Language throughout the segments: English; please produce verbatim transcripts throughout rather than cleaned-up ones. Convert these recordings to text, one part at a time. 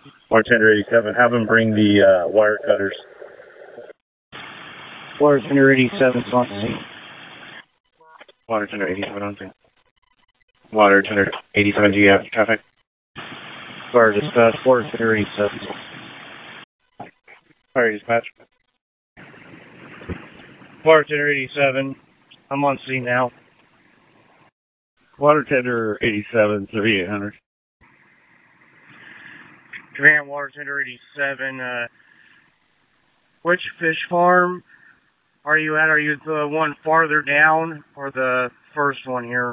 Bartender eighty-seven, have him bring the uh, wire cutters. Bartender eighty-seven on scene. Water tender eighty-seven on scene. Water tender eighty-seven, do you have traffic? Fire dispatch, water tender eighty-seven. Fire dispatch. Water tender eighty-seven, I'm on scene now. Water tender eighty-seven, thirty-eight hundred. Command water tender eighty-seven, uh, which fish farm are you at? Are you the one farther down or the first one here?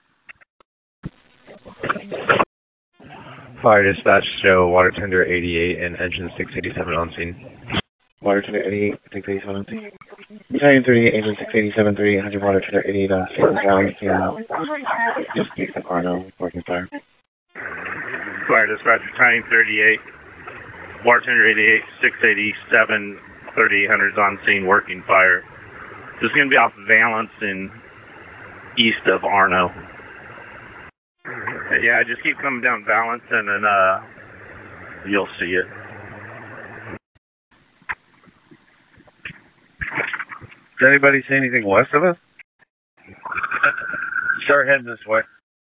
Fire dispatch show water tender eighty-eight and engine six eighty-seven on scene. Water tender eighty-eight, six eighty-seven on scene. Battalion thirty-eight, engine six eighty-seven, thirty-eight hundred, water tender eighty-eight on scene. Ground and just east of Arno, working fire. Fire dispatch, Battalion thirty-eight, water tender eighty-eight, six eighty-seven, thirty-eight hundred on scene, working fire. This is going to be off Valence and east of Arno. Yeah, just keep coming down Valence and then uh, you'll see it. Does anybody see anything west of us? Start heading this way.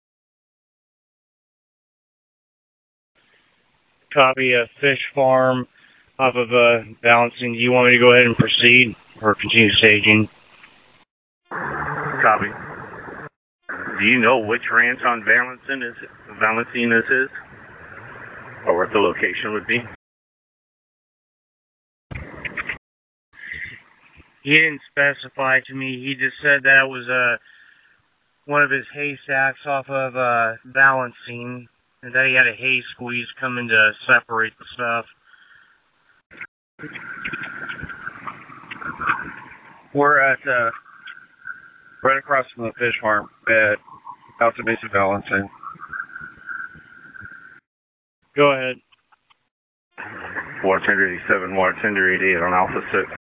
Copy a fish farm off of uh, Balancing. Do you want me to go ahead and proceed or continue staging? Copy. Do you know which ranch on Valencing is Valencing this is? Or what the location would be? He didn't specify to me. He just said that it was uh, one of his hay stacks off of uh, Balancing, and that he had a hay squeeze coming to separate the stuff. We're at, uh, right across from the fish farm at Alta Mesa Balancing. Go ahead. Water tender eighty-seven, water tender eighty-eight on Alpha six.